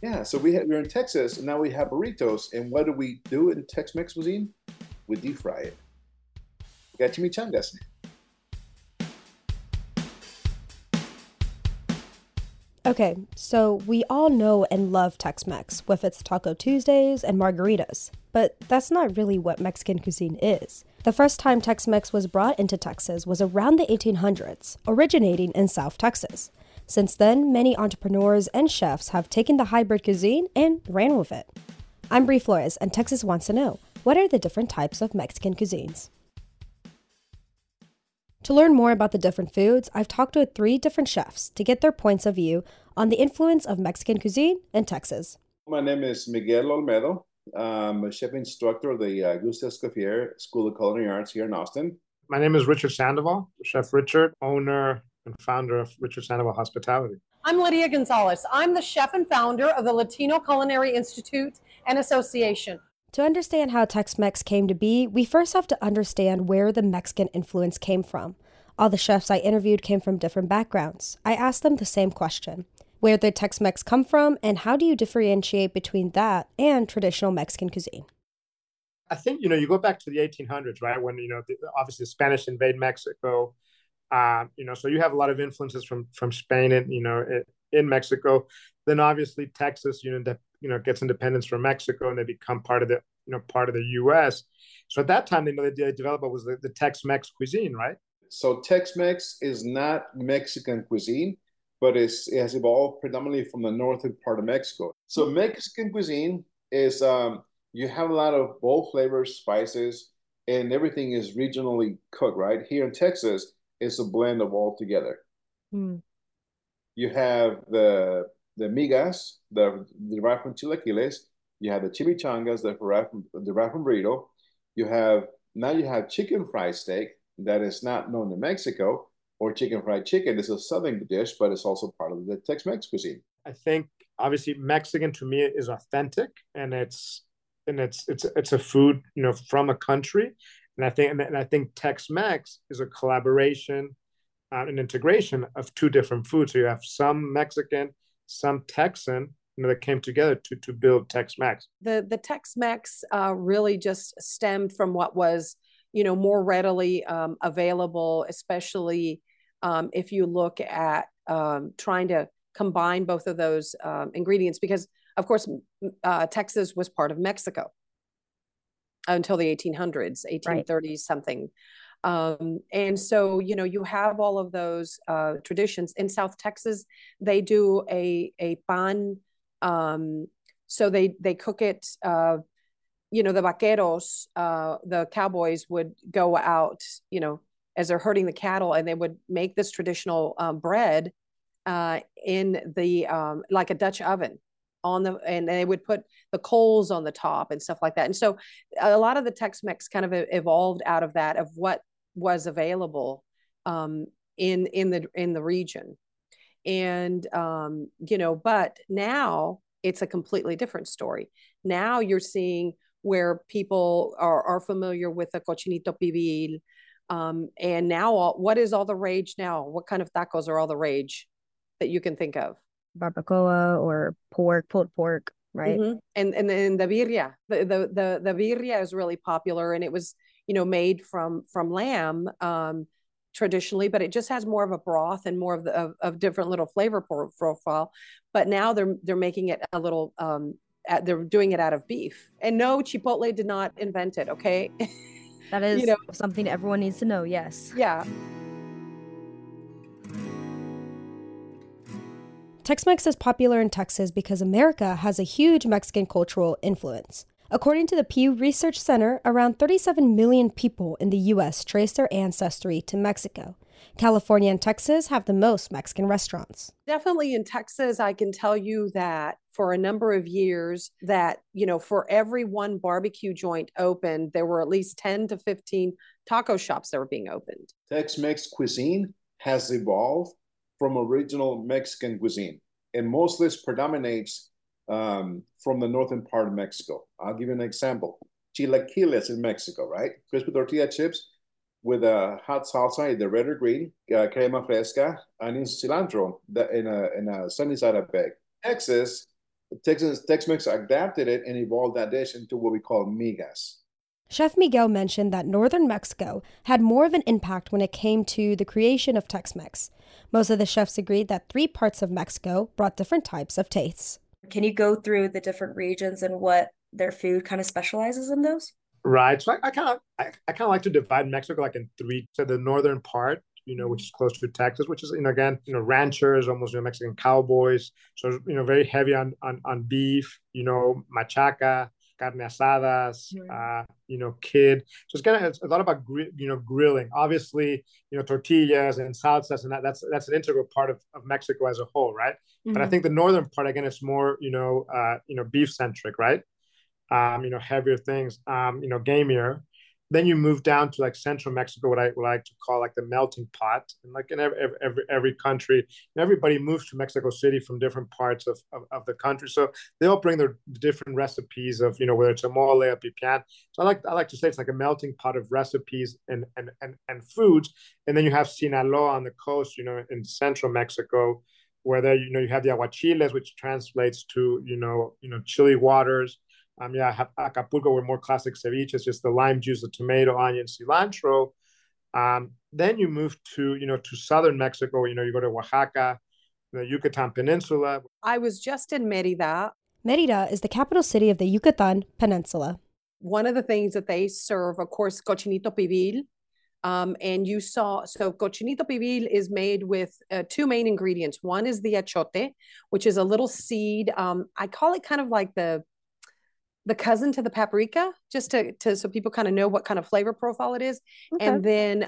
Yeah, so we're in Texas, and now we have burritos. And what do we do in Tex-Mex cuisine? We deep fry it. We got chimichangas. Okay, so we all know and love Tex-Mex with its Taco Tuesdays and margaritas, but that's not really what Mexican cuisine is. The first time Tex-Mex was brought into Texas was around the 1800s, originating in South Texas. Since then, many entrepreneurs and chefs have taken the hybrid cuisine and ran with it. I'm Brie Flores, and Texas wants to know, what are the different types of Mexican cuisines? To learn more about the different foods, I've talked with 3 different chefs to get their points of view on the influence of Mexican cuisine in Texas. My name is Miguel Olmedo. I'm a chef instructor of the Augusta Escoffier School of Culinary Arts here in Austin. My name is Richard Sandoval, Chef Richard, owner and founder of Richard Sandoval Hospitality. I'm Lydia Gonzalez. I'm the chef and founder of the Latino Culinary Institute and Association. To understand how Tex-Mex came to be, we first have to understand where the Mexican influence came from. All the chefs I interviewed came from different backgrounds. I asked them the same question. Where did Tex-Mex come from, and how do you differentiate between that and traditional Mexican cuisine? I think, you go back to the 1800s, right? When, obviously the Spanish invade Mexico, so you have a lot of influences from Spain and, in Mexico. Then obviously Texas, gets independence from Mexico and they become part of the U.S. So at that time, they developed what was the Tex-Mex cuisine, right? So Tex-Mex is not Mexican cuisine, but it has evolved predominantly from the northern part of Mexico. So Mexican cuisine is, you have a lot of bold flavors, spices, and everything is regionally cooked, right? Here in Texas, it's a blend of all together. Mm. You have the migas, derived from chilaquiles. You have the chimichangas, derived from burrito. You have chicken fried steak that is not known in Mexico, or chicken fried chicken. This is a southern dish, but it's also part of the Tex-Mex cuisine. I think obviously Mexican to me is authentic, and it's a food from a country, and I think Tex-Mex is a collaboration, an integration of 2 different foods. So you have some Mexican, some Texan, that came together to build Tex-Mex. The Tex-Mex really just stemmed from what was more readily available, especially if you look at trying to combine both of those ingredients, because of course Texas was part of Mexico until the 1800s, 1830s, right. Something. And so, you have all of those traditions. In South Texas, they do a pan. So they cook it, the vaqueros, the cowboys would go out, as they're herding the cattle, and they would make this traditional bread in the like a Dutch oven and they would put the coals on the top and stuff like that. And so a lot of the Tex-Mex kind of evolved out of that, of what was available in the region. And but now it's a completely different story. Now you're seeing where people are familiar with the cochinito pibil, and now what is all the rage now? What kind of tacos are all the rage that you can think of? Barbacoa or pulled pork, right? Mm-hmm. And then the birria, the birria is really popular, and it was made from lamb traditionally, but it just has more of a broth and more of different little flavor profile. But now they're making it a little they're doing it out of beef. And no, Chipotle did not invent it. Okay, that is something everyone needs to know. Yes. Yeah. Tex-Mex is popular in Texas because America has a huge Mexican cultural influence. According to the Pew Research Center, around 37 million people in the U.S. trace their ancestry to Mexico. California and Texas have the most Mexican restaurants. Definitely in Texas, I can tell you that for a number of years that, for every one barbecue joint opened, there were at least 10 to 15 taco shops that were being opened. Tex-Mex cuisine has evolved from original Mexican cuisine, and mostly predominates from the northern part of Mexico. I'll give you an example. Chilaquiles in Mexico, right? Crispy tortilla chips with a hot salsa, the red or green, crema fresca, onions, cilantro in a sunny side up bag. Texas Tex-Mex adapted it and evolved that dish into what we call migas. Chef Miguel mentioned that northern Mexico had more of an impact when it came to the creation of Tex-Mex. Most of the chefs agreed that 3 parts of Mexico brought different types of tastes. Can you go through the different regions and what their food kind of specializes in those? Right. So I kind of like to divide Mexico like in 3. So the northern part, which is close to Texas, which is, again, ranchers, almost, Mexican cowboys. So, very heavy on beef, machaca, carne asadas, kid. So it's a lot about, grilling. Obviously, tortillas and salsas, and that's an integral part of Mexico as a whole, right? Mm-hmm. But I think the northern part, again, is more, beef centric, right? Heavier things, gamier. Then you move down to like central Mexico, what I like to call like the melting pot. And like in every country, everybody moves to Mexico City from different parts of the country. So they all bring their different recipes of, whether it's a mole, a pipián. So I like to say it's like a melting pot of recipes and foods. And then you have Sinaloa on the coast, in central Mexico, where there, you have the aguachiles, which translates to, chili waters. Acapulco were more classic ceviches, just the lime juice, the tomato, onion, cilantro. Then you move to southern Mexico. You go to Oaxaca, the Yucatan Peninsula. I was just in Mérida. Mérida is the capital city of the Yucatan Peninsula. One of the things that they serve, of course, cochinito pibil. And so cochinito pibil is made with 2 main ingredients. One is the achote, which is a little seed. I call it kind of like the cousin to the paprika, just to so people kind of know what kind of flavor profile it is. Okay. And then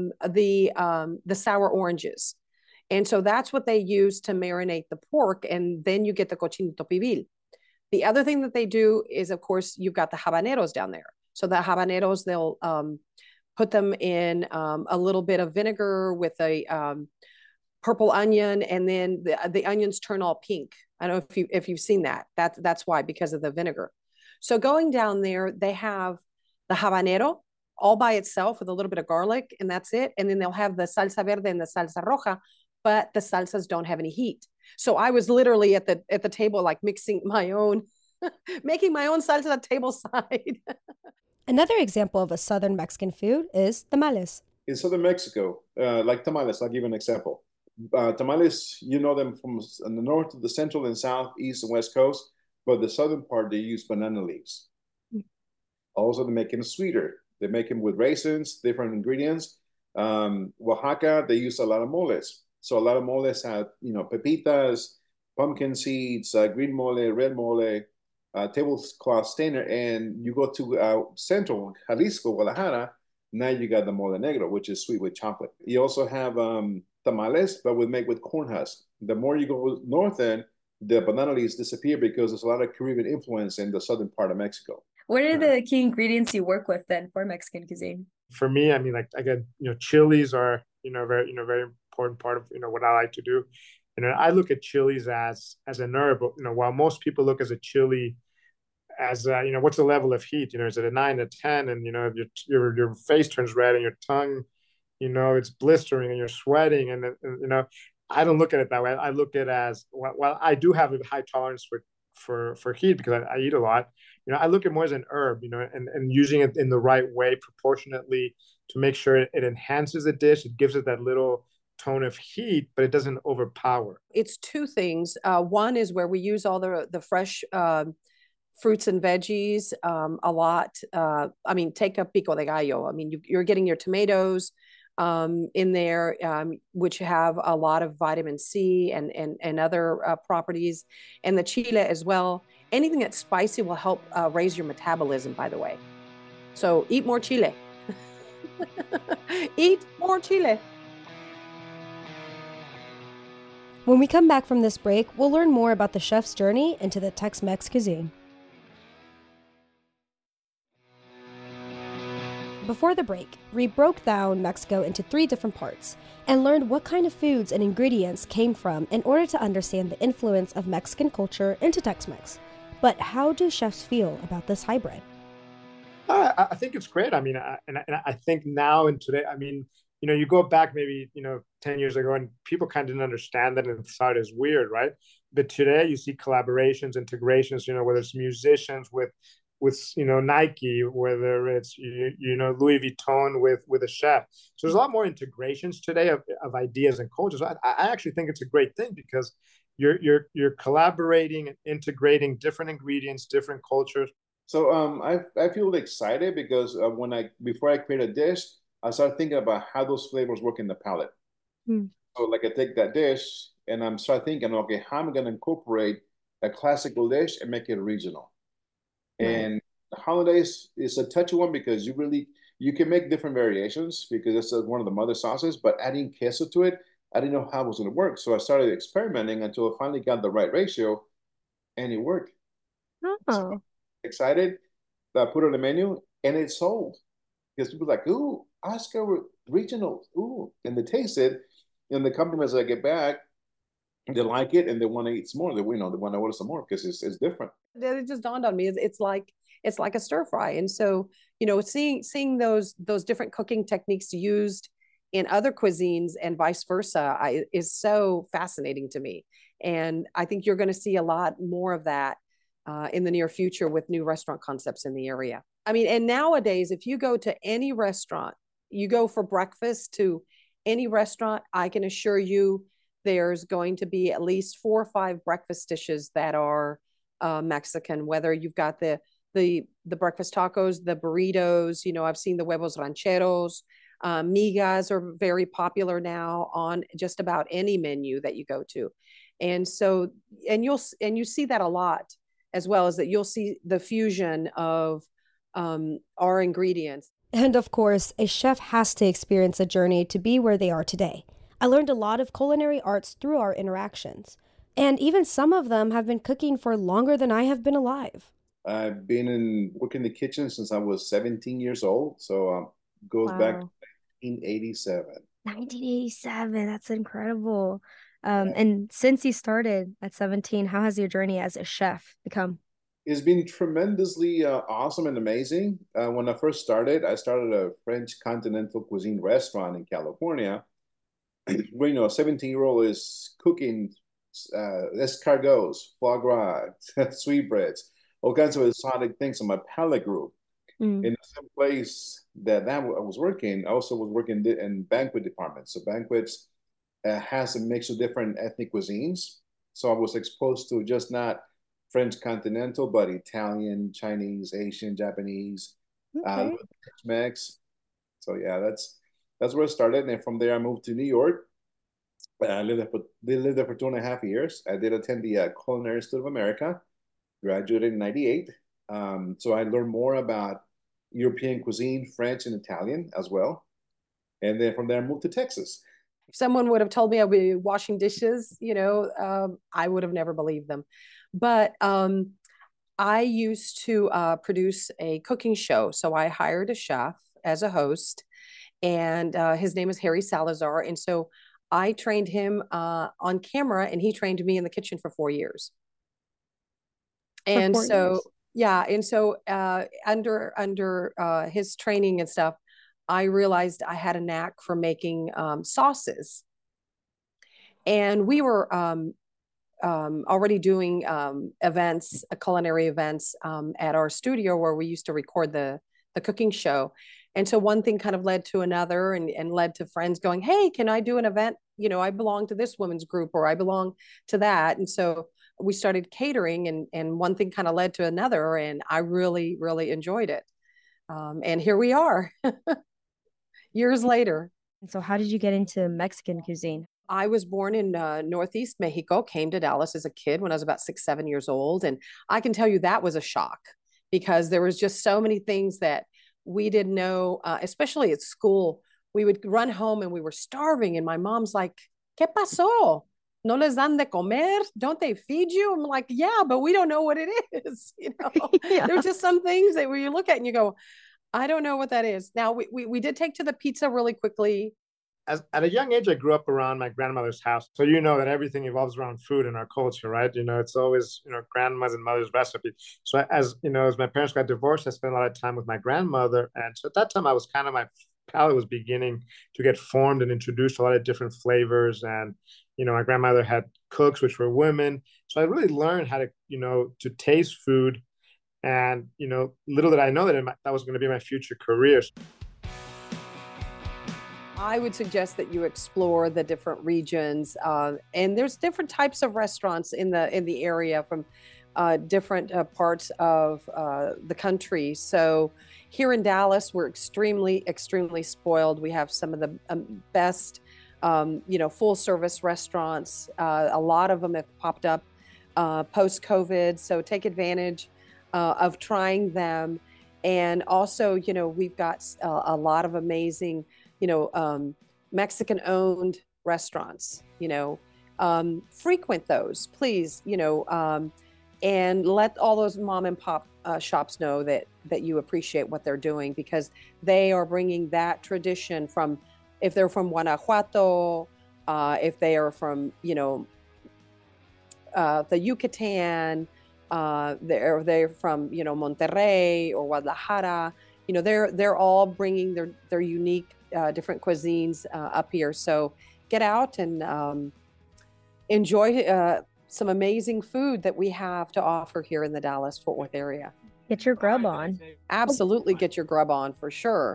the sour oranges. And so that's what they use to marinate the pork. And then you get the cochinito pibil. The other thing that they do is, of course, you've got the habaneros down there. So the habaneros, they'll put them in a little bit of vinegar with a purple onion, and then the onions turn all pink. I don't know if you've seen that. That's why, because of the vinegar. So going down there, they have the habanero all by itself with a little bit of garlic, and that's it. And then they'll have the salsa verde and the salsa roja, but the salsas don't have any heat. So I was literally at the table, like mixing my own, making my own salsa at table side. Another example of a southern Mexican food is tamales. In southern Mexico, like tamales, I'll give you an example. Tamales, you know them from the north, the central and south, east and west coast. But the southern part, they use banana leaves. Also, they make them sweeter. They make them with raisins, different ingredients. Oaxaca, they use a lot of moles. So a lot of moles have, pepitas, pumpkin seeds, green mole, red mole, tablecloth stainer. And you go to central Jalisco, Guadalajara, now you got the mole negro, which is sweet with chocolate. You also have tamales, but made with corn husk. The more you go north end, the banana leaves disappear because there's a lot of Caribbean influence in the southern part of Mexico. What are the key ingredients you work with then for Mexican cuisine? For me, I mean, like, again, chilies are, very important part of, what I like to do. I look at chilies as an herb, while most people look as a chili as, what's the level of heat? Is it a 9, a 10? And, your face turns red and your tongue, it's blistering and you're sweating and I don't look at it that way. I look at it as, well, I do have a high tolerance for heat because I eat a lot. I look at it more as an herb, and using it in the right way, proportionately, to make sure it enhances the dish. It gives it that little tone of heat, but it doesn't overpower. It's 2 things. One is where we use all the fresh fruits and veggies a lot. Take a pico de gallo. You're getting your tomatoes in there, which have a lot of vitamin C and other properties, and the chile as well. Anything that's spicy will help raise your metabolism, by the way. So eat more chile. Eat more chile. When we come back from this break, we'll learn more about the chef's journey into the Tex-Mex cuisine. Before the break, we broke down Mexico into 3 different parts and learned what kind of foods and ingredients came from in order to understand the influence of Mexican culture into Tex-Mex. But how do chefs feel about this hybrid? I think it's great. I think now and today, you go back maybe 10 years ago, and people kind of didn't understand that and thought it was weird, right? But today you see collaborations, integrations, whether it's musicians with Nike, whether it's Louis Vuitton with a chef. So there's a lot more integrations today of ideas and cultures. I actually think it's a great thing, because you're collaborating and integrating different ingredients, different cultures. So I feel excited because before I create a dish, I start thinking about how those flavors work in the palate. Hmm. So like I take that dish and I'm start thinking, okay, how am I going to incorporate a classical dish and make it regional? Right. And the holidays is a touchy one because you can make different variations because it's one of the mother sauces, but adding queso to it, I didn't know how it was going to work. So I started experimenting until I finally got the right ratio, and it worked. So Oh. excited that I put it on the menu, and it sold because people were like, ooh, Oscar regional, ooh, and they taste it. And the compliments I get back, they like it and they want to eat some more. They want to order some more because it's different. It just dawned on me. It's like a stir fry, and so seeing those different cooking techniques used in other cuisines and vice versa is so fascinating to me. And I think you're going to see a lot more of that in the near future with new restaurant concepts in the area. I mean, and nowadays, if you go to any restaurant, you go for breakfast to any restaurant, I can assure you there's going to be at least 4 or 5 breakfast dishes that are Mexican, whether you've got the breakfast tacos, the burritos, I've seen the huevos rancheros, migas are very popular now on just about any menu that you go to. And so, and you see that a lot, as well as that you'll see the fusion of our ingredients. And of course, a chef has to experience a journey to be where they are today. I learned a lot of culinary arts through our interactions. And even some of them have been cooking for longer than I have been alive. I've been working in the kitchen since I was 17 years old. So goes back to Wow. 1987. 1987, that's incredible. And since you started at 17, how has your journey as a chef become? It's been tremendously awesome and amazing. When I first started, I started a French continental cuisine restaurant in California. Where, a 17-year-old is cooking escargots, foie gras, sweetbreads, all kinds of exotic things on my palate group. Mm. In the same place that I was working, I also was working in banquet departments. So banquets has a mix of different ethnic cuisines. So I was exposed to just not French continental, but Italian, Chinese, Asian, Japanese, Okay. Tex-Mex. So yeah, that's where I started. And from there, I moved to New York. I lived there for 2.5 years. I did attend the Culinary Institute of America, graduated in 98. So I learned more about European cuisine, French and Italian as well. And then from there, I moved to Texas. If someone would have told me I'd be washing dishes, I would have never believed them. But I used to produce a cooking show. So I hired a chef as a host, and his name is Harry Salazar. And so I trained him on camera, and he trained me in the kitchen for 4 years. And so, yeah, and so under his training and stuff, I realized I had a knack for making sauces, and we were already doing events, culinary events at our studio where we used to record the cooking show. And so one thing kind of led to another, and led to friends going, hey, can I do an event? I belong to this women's group, or I belong to that. And so we started catering, and one thing kind of led to another, and I really, really enjoyed it. And here we are years later. And so how did you get into Mexican cuisine? I was born in Northeast Mexico, came to Dallas as a kid when I was about 6, 7 years old. And I can tell you that was a shock, because there was just so many things that we didn't know, especially at school. We would run home and we were starving. And my mom's like, ¿Qué pasó? ¿No les dan de comer? Don't they feed you? I'm like, yeah, but we don't know what it is. Yeah. There's just some things that where you look at and you go, I don't know what that is. Now, we did take to the pizza really quickly. At a young age, I grew up around my grandmother's house. So that everything evolves around food in our culture, right? It's always, grandma's and mother's recipe. So as my parents got divorced, I spent a lot of time with my grandmother. And so at that time, I was kind of palate was beginning to get formed and introduced a lot of different flavors. And, my grandmother had cooks, which were women. So I really learned how to, to taste food. And, little did I know that that was going to be my future career. I would suggest that you explore the different regions, and there's different types of restaurants in the area from different parts of the country. So here in Dallas, we're extremely spoiled. We have some of the best, full service restaurants. A lot of them have popped up post-COVID, so take advantage of trying them. And also, we've got a lot of amazing Mexican-owned restaurants, frequent those, please, and let all those mom and pop shops know that you appreciate what they're doing, because they are bringing that tradition from, if they're from Guanajuato, if they are from, the Yucatan, they're from, Monterrey or Guadalajara, they're all bringing their unique different cuisines up here. So get out and enjoy some amazing food that we have to offer here in the Dallas-Fort Worth area. Get your grub on. Absolutely, get your grub on for sure.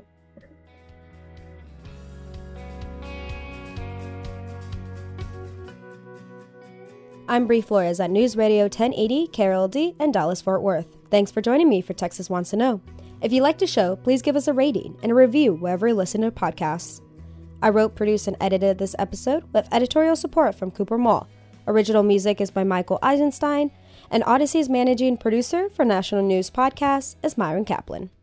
I'm Bree Flores at News Radio 1080 KRLD and Dallas-Fort Worth. Thanks for joining me for Texas Wants to Know. If you like the show, please give us a rating and a review wherever you listen to podcasts. I wrote, produced, and edited this episode with editorial support from Cooper Mall. Original music is by Michael Eisenstein, and Odyssey's managing producer for National News Podcasts is Myron Kaplan.